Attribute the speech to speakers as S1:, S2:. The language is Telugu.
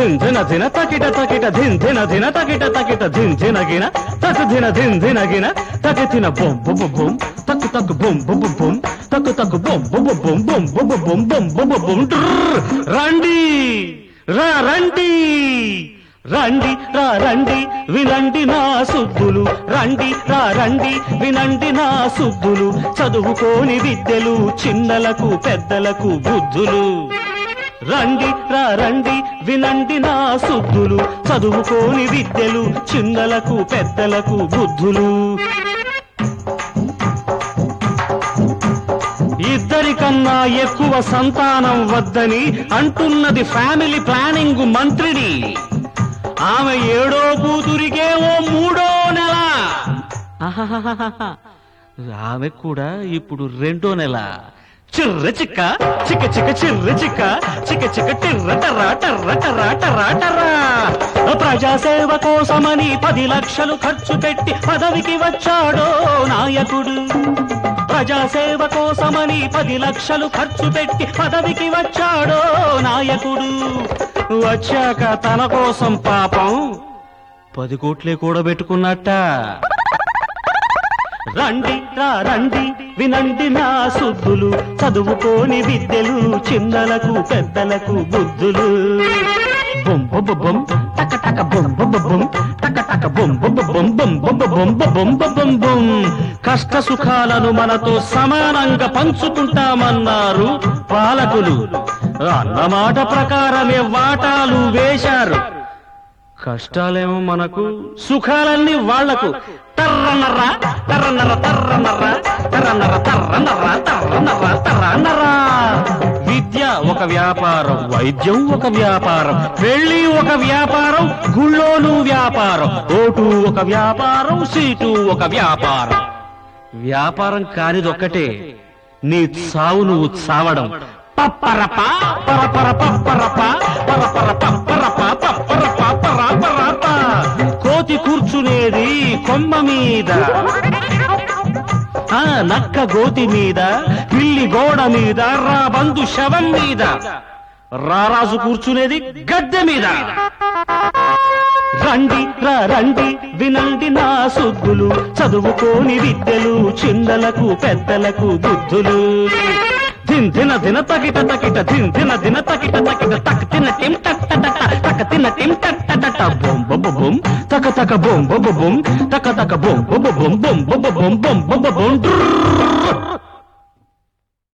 S1: ధిన ధిన తకిట తకిట ధిన ధిన తకిట తకిట ధిన గిన తక ధిన గిన తక తిన బొం బొం బొం తక్కు తక్కు బొం బొం బొం తక్కు తక్కు బొం బొం బొం బొం బొం బొం బొం బొం బొం రండి రండి రండి రండి వినండి నా సుద్దులు రండి రండి వినండి నా సుద్దులు చదువుకోని విద్యలు చిన్నలకు పెద్దలకు బుద్ధులు రండి రండి వినండి నా సుద్దులు చదువుకోని విద్యలు చిన్నలకు పెద్దలకు బుద్ధులు ఇద్దరికన్నా ఎక్కువ సంతానం వద్దని అంటున్నది ఫ్యామిలీ ప్లానింగ్ మంత్రిని ఆమె 7వ కూతురికే ఓ 3వ నెల ఆమె కూడా ఇప్పుడు 2వ నెల చిర్ర చిక్క చిక్క చిక్క చిర్ర చిక్క చిక్క చిక్క టిర్ర టర్రా టర్ర టర్రా టర్రా టర్రా ప్రజాసేవ కోసమని 10 లక్షలు ఖర్చు పెట్టి పదవికి వచ్చాడో నాయకుడు ప్రజాసేవ కోసమని 10 లక్షలు ఖర్చు పెట్టి పదవికి వచ్చాడో నాయకుడు వచ్చాక తన కోసం పాపం 10 కోట్లే కూడబెట్టుకున్నట్ట రండి రండి వినండి నా సుద్దులు చదువుకోని విద్యలు చిన్నలకు పెద్దలకు బుద్ధులు బొం బొం బొం టక టక బొం బొం బొం టక టక బొం బొం బొం బొం బొం బొం బొం బొం బొం కష్ట సుఖాలను మనతో సమానంగా పంచుకుంటామన్నారు పాలకులు అన్నమాట ప్రకారమే వాటాలు వేశారు కష్టాలేమో మనకు సుఖాలన్నీ వాళ్లకు తర్రనర్రా తర్రనర్ర తర్రనర్ర తర్రనర్ర తర్రనర్ర తర్రనర్ర తర్రనర్ర విద్య ఒక వ్యాపారం వైద్యం ఒక వ్యాపారం పెళ్లి ఒక వ్యాపారం గుళ్ళోను వ్యాపారం ఓటు ఒక వ్యాపారం సీటు ఒక వ్యాపారం వ్యాపారం కానిదొక్కటే నీ చావు నువ్వు చావడం పప్పరప పరపర పప్పరప పరపర పప్పరప పప్పరప పరపరప కోతి కూర్చునేది కొమ్మ మీద నక్క గోతి మీద పిల్లి గోడ మీద రాబందు శవం మీద రారాజు కూర్చునేది గద్దె మీద రండి రండి వినండి నా సుద్దులు చదువుకోని విద్యలు చిన్నలకు పెద్దలకు బుద్ధులు ధిన ధిన తకిట తకిట ధిన తకిట తకిట తక్ తిన టిం టక్ తక తిన టిం టక్ బొం బొం బొం తక తక బొం బొం బొం తక తక బొం బొం బొం బొం బొం బొం బొం బొం